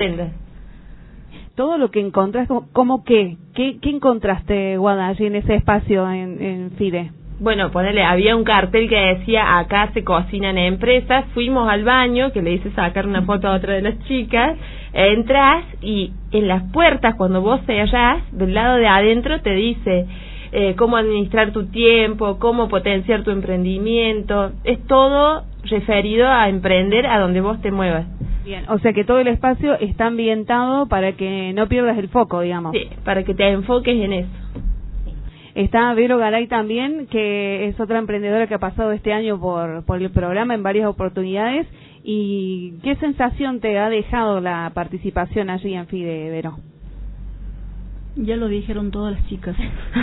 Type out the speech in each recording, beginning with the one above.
Todo lo que encontraste, ¿cómo qué? ¿Qué encontraste, Guada, allí en ese espacio en FIDE? Bueno, ponele, había un cartel que decía, acá se cocinan empresas, fuimos al baño, que le hice sacar una foto a otra de las chicas, entras y en las puertas, cuando vos cerrás, del lado de adentro te dice cómo administrar tu tiempo, cómo potenciar tu emprendimiento, es todo referido a emprender a donde vos te muevas. Bien, o sea que todo el espacio está ambientado para que no pierdas el foco, digamos. Sí, para que te enfoques en eso. Está Vero Garay también, que es otra emprendedora que ha pasado este año por el programa en varias oportunidades. ¿Y qué sensación te ha dejado la participación allí en FIDE, Vero? Ya lo dijeron todas las chicas.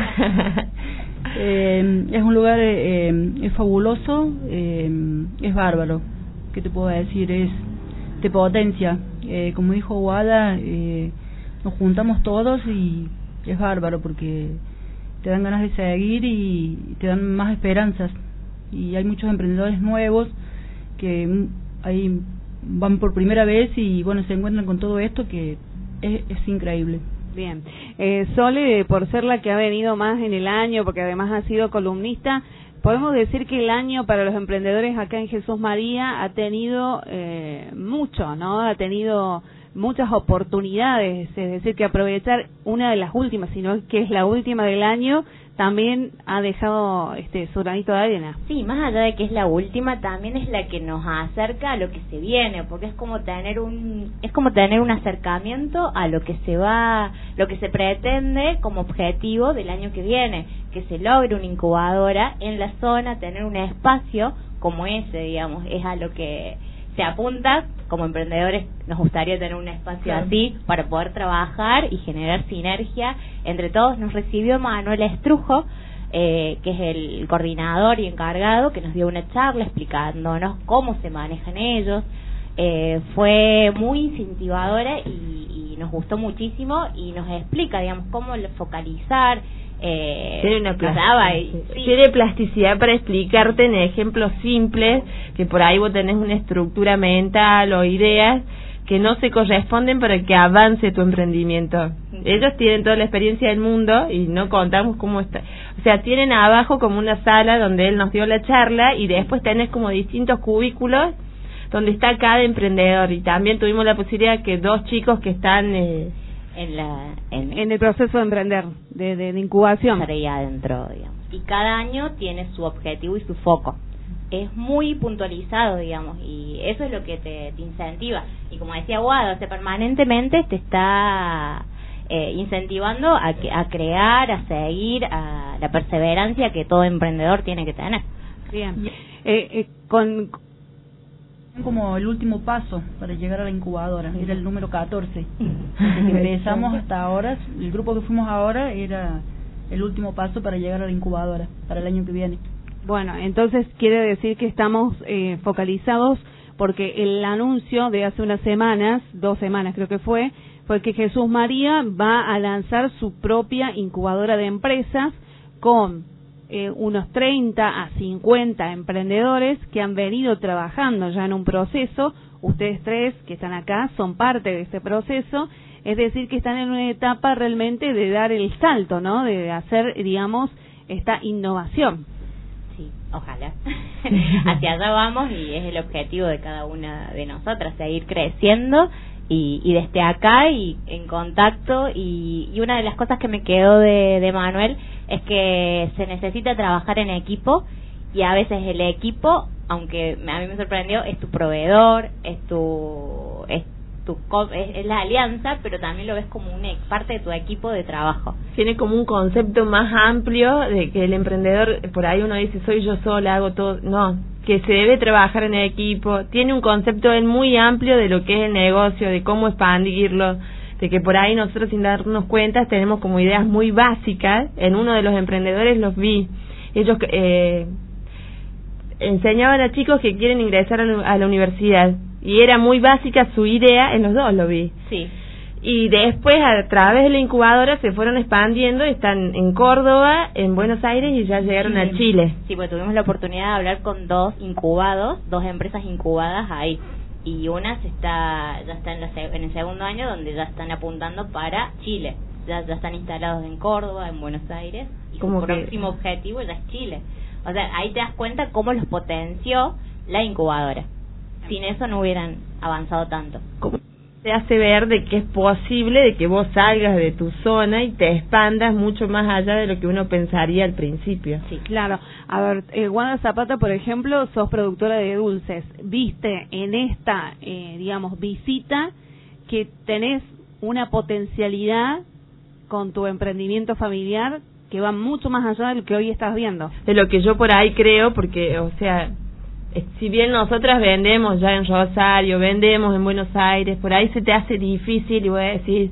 Es un lugar, es fabuloso, es bárbaro. ¿Qué te puedo decir? Te potencia. Como dijo Guada, nos juntamos todos y es bárbaro porque te dan ganas de seguir y te dan más esperanzas. Y hay muchos emprendedores nuevos que ahí van por primera vez y bueno, se encuentran con todo esto que es increíble. Bien. Sole, por ser la que ha venido más en el año, porque además ha sido columnista, podemos decir que el año para los emprendedores acá en Jesús María ha tenido mucho, ¿no? Ha tenido muchas oportunidades, es decir, que aprovechar una de las últimas, sino que es la última del año, también ha dejado su granito de arena. Sí, más allá de que es la última, también es la que nos acerca a lo que se viene, porque es como tener un acercamiento a lo que se pretende como objetivo del año que viene, que se logre una incubadora en la zona, tener un espacio como ese, digamos, es a lo que se apunta. Como emprendedores nos gustaría tener un espacio así para poder trabajar y generar sinergia entre todos. Nos recibió Manuel Estrujo, que es el coordinador y encargado, que nos dio una charla explicándonos cómo se manejan ellos. Fue muy incentivadora y nos gustó muchísimo y nos explica, digamos, cómo focalizar. Tiene una tiene plasticidad para explicarte en ejemplos simples, que por ahí vos tenés una estructura mental o ideas que no se corresponden para que avance tu emprendimiento. Ellos tienen toda la experiencia del mundo y no contamos cómo está. O sea, tienen abajo como una sala donde él nos dio la charla y después tenés como distintos cubículos donde está cada emprendedor. Y también tuvimos la posibilidad que 2 chicos que están en el proceso de emprender, de incubación. Ahí adentro, digamos. Y cada año tiene su objetivo y su foco. Es muy puntualizado, digamos, y eso es lo que te incentiva. Y como decía Guado, permanentemente te está incentivando a crear, a seguir, a la perseverancia que todo emprendedor tiene que tener. Bien. Como el último paso para llegar a la incubadora, era el número 14. Empezamos hasta ahora, el grupo que fuimos ahora era el último paso para llegar a la incubadora, para el año que viene. Bueno, entonces quiere decir que estamos focalizados, porque el anuncio de hace unas semanas, 2 semanas creo que fue que Jesús María va a lanzar su propia incubadora de empresas con unos 30 a 50 emprendedores que han venido trabajando ya en un proceso. Ustedes 3 que están acá son parte de este proceso, es decir, que están en una etapa realmente de dar el salto, ¿no? De hacer, digamos, esta innovación. Sí, ojalá. Hacia allá vamos y es el objetivo de cada una de nosotras, seguir creciendo y desde acá y en contacto. Y una de las cosas que me quedó de Manuel es que se necesita trabajar en equipo, y a veces el equipo, aunque a mí me sorprendió, es tu proveedor, es la alianza, pero también lo ves como una parte de tu equipo de trabajo. Tiene como un concepto más amplio de que el emprendedor, por ahí uno dice, soy yo sola, hago todo. No, que se debe trabajar en equipo. Tiene un concepto él muy amplio de lo que es el negocio, de cómo expandirlo, de que por ahí nosotros sin darnos cuenta tenemos como ideas muy básicas. En uno de los emprendedores los vi. Ellos enseñaban a chicos que quieren ingresar a la universidad y era muy básica su idea, en los 2 lo vi. Sí. Y después a través de la incubadora se fueron expandiendo, están en Córdoba, en Buenos Aires y ya llegaron a Chile. Sí, pues tuvimos la oportunidad de hablar con 2 empresas incubadas ahí. y una ya está en el segundo año, donde ya están apuntando para Chile. Ya están instalados en Córdoba, en Buenos Aires, y su próximo objetivo ya es Chile. O sea, ahí te das cuenta cómo los potenció la incubadora. Sin eso no hubieran avanzado tanto. Te hace ver de que es posible de que vos salgas de tu zona y te expandas mucho más allá de lo que uno pensaría al principio. Sí, claro. A ver, Wanda Zapata, por ejemplo, sos productora de dulces. Viste en esta, visita que tenés una potencialidad con tu emprendimiento familiar que va mucho más allá de lo que hoy estás viendo. De lo que yo por ahí creo, porque, o sea, si bien nosotras vendemos ya en Rosario, vendemos en Buenos Aires, por ahí se te hace difícil y voy a decir,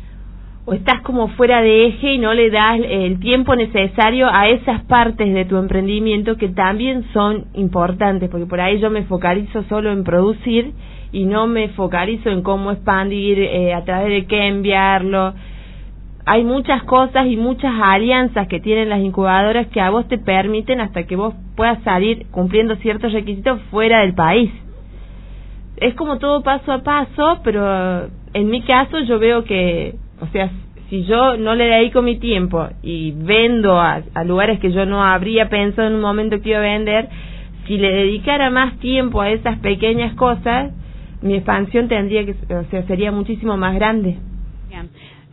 o estás como fuera de eje y no le das el tiempo necesario a esas partes de tu emprendimiento que también son importantes, porque por ahí yo me focalizo solo en producir y no me focalizo en cómo expandir, a través de qué enviarlo. Hay muchas cosas y muchas alianzas que tienen las incubadoras que a vos te permiten hasta que vos puedas salir cumpliendo ciertos requisitos fuera del país. Es como todo paso a paso, pero en mi caso yo veo que, o sea, si yo no le dedico mi tiempo y vendo a lugares que yo no habría pensado en un momento que iba a vender, si le dedicara más tiempo a esas pequeñas cosas, mi expansión sería muchísimo más grande. Bien.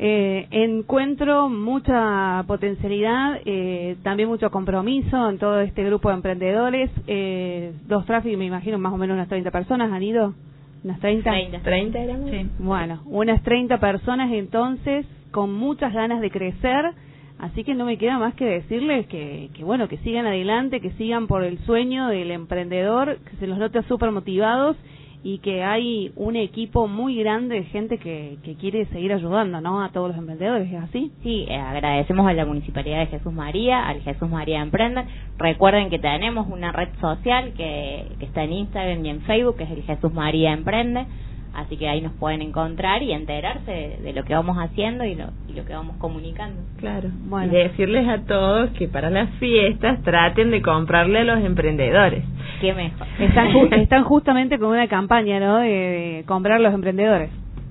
Encuentro mucha potencialidad, también mucho compromiso en todo este grupo de emprendedores. Dos Traffic, me imagino, más o menos unas 30 personas han ido. ¿Unas 30? 30 éramos. Sí. Bueno, unas 30 personas entonces con muchas ganas de crecer. Así que no me queda más que decirles que bueno, que sigan adelante, que sigan por el sueño del emprendedor, que se los nota súper motivados y que hay un equipo muy grande de gente que quiere seguir ayudando, ¿no?, a todos los emprendedores. ¿Es así? Sí, agradecemos a la Municipalidad de Jesús María, al Jesús María Emprenden. Recuerden que tenemos una red social que está en Instagram y en Facebook, que es el Jesús María Emprende. Así que ahí nos pueden encontrar y enterarse de lo que vamos haciendo y lo que vamos comunicando. Claro. Bueno. Y decirles a todos que para las fiestas traten de comprarle a los emprendedores. Qué mejor. Están justamente con una campaña, ¿no?, de comprar a los emprendedores.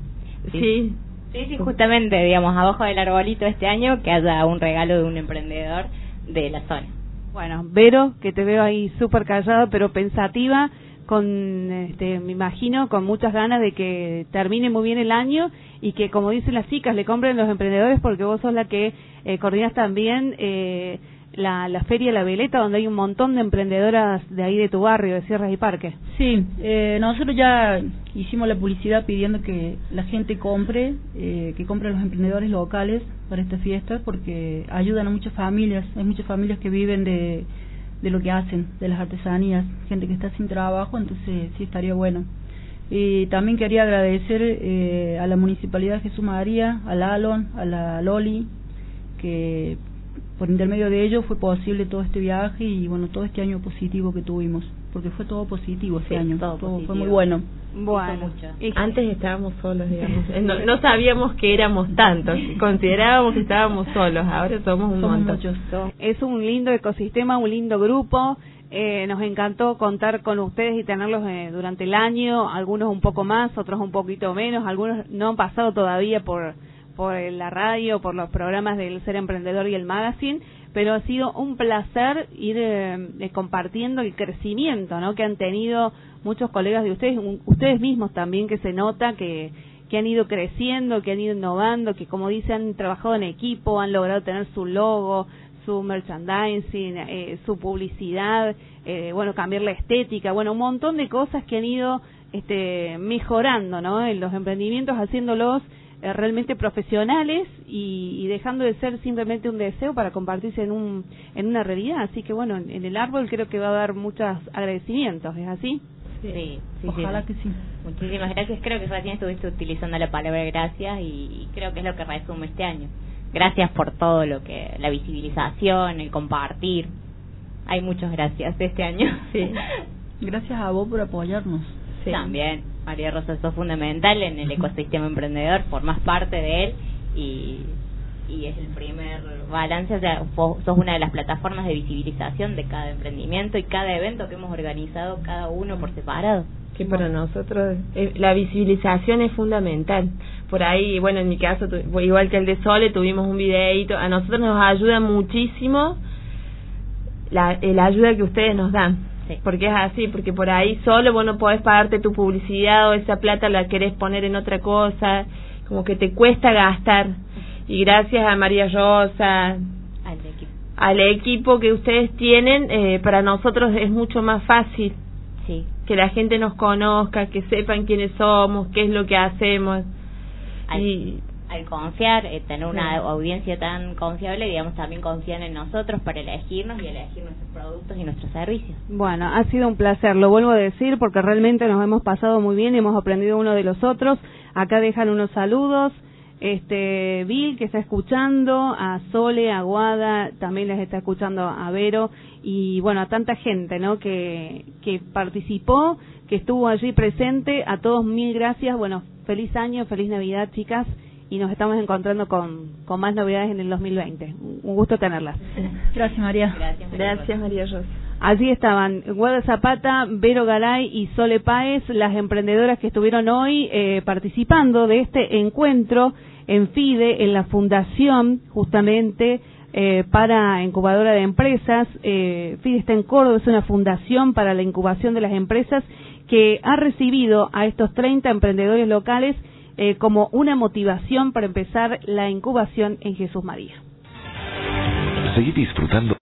Sí. Sí, justamente, digamos, abajo del arbolito este año que haya un regalo de un emprendedor de la zona. Bueno, Vero, que te veo ahí súper callada pero pensativa, me imagino con muchas ganas de que termine muy bien el año y que, como dicen las chicas, le compren los emprendedores, porque vos sos la que coordinas también la Feria La Veleta, donde hay un montón de emprendedoras de ahí de tu barrio, de Sierras y Parques. Sí, nosotros ya hicimos la publicidad pidiendo que la gente compre a los emprendedores locales para esta fiesta, porque ayudan a muchas familias. Hay muchas familias que viven de lo que hacen, de las artesanías, gente que está sin trabajo, entonces sí estaría bueno. Y también quería agradecer a la Municipalidad de Jesús María, al Alon, a la Loli, que por intermedio de ellos fue posible todo este viaje y bueno, todo este año positivo que tuvimos, porque fue todo positivo este año, todo fue muy bueno. Bueno, antes estábamos solos, digamos. No sabíamos que éramos tantos, considerábamos que estábamos solos, ahora somos montón. Muchos. Es un lindo ecosistema, un lindo grupo. Nos encantó contar con ustedes y tenerlos durante el año, algunos un poco más, otros un poquito menos, algunos no han pasado todavía por la radio, por los programas del Ser Emprendedor y el Magazine, pero ha sido un placer ir compartiendo el crecimiento, ¿no?, que han tenido muchos colegas de ustedes mismos también, que se nota que han ido creciendo, que han ido innovando, que, como dicen, han trabajado en equipo, han logrado tener su logo, su merchandising, su publicidad, cambiar la estética, un montón de cosas que han ido mejorando, ¿no?, en los emprendimientos, haciéndolos realmente profesionales y dejando de ser simplemente un deseo para convertirse en una realidad. Así que en el árbol creo que va a dar muchos agradecimientos. ¿Es así? Sí, ojalá que sí. Muchísimas gracias. Creo que recién estuviste utilizando la palabra gracias y creo que es lo que resume este año. Gracias por todo la visibilización, el compartir. Hay muchas gracias este año. Sí. Gracias a vos por apoyarnos. Sí. También, María Rosa, sos fundamental en el ecosistema emprendedor, formás parte de él y es el primer balance, o sea, sos una de las plataformas de visibilización de cada emprendimiento y cada evento que hemos organizado cada uno por separado. que para nosotros la visibilización es fundamental. Por ahí, bueno, en mi caso, igual que el de Sole, tuvimos un videíto. A nosotros nos ayuda muchísimo la ayuda que ustedes nos dan. Sí. Porque es así, porque por ahí solo vos no podés pagarte tu publicidad o esa plata la querés poner en otra cosa, como que te cuesta gastar. Y gracias a María Rosa, al equipo que ustedes tienen, para nosotros es mucho más fácil. Sí. Que la gente nos conozca, que sepan quiénes somos, qué es lo que hacemos. Al confiar, tener una audiencia tan confiable, digamos, también confían en nosotros para elegirnos y elegir nuestros productos y nuestros servicios. Bueno, ha sido un placer, lo vuelvo a decir, porque realmente nos hemos pasado muy bien, hemos aprendido uno de los otros. Acá dejan unos saludos, Bill, que está escuchando, a Sole, a Guada, también les está escuchando a Vero, y bueno, a tanta gente, ¿no?, que participó, que estuvo allí presente. A todos mil gracias. Bueno, feliz año, feliz Navidad, chicas, y nos estamos encontrando con más novedades en el 2020. Un gusto tenerlas. Gracias, María. Gracias, María Rosa. Allí estaban Guada Zapata, Vero Garay y Sole Páez, las emprendedoras que estuvieron hoy participando de este encuentro en FIDE, en la fundación justamente para incubadora de empresas. FIDE está en Córdoba, es una fundación para la incubación de las empresas que ha recibido a estos 30 emprendedores locales como una motivación para empezar la incubación en Jesús María. Seguí disfrutando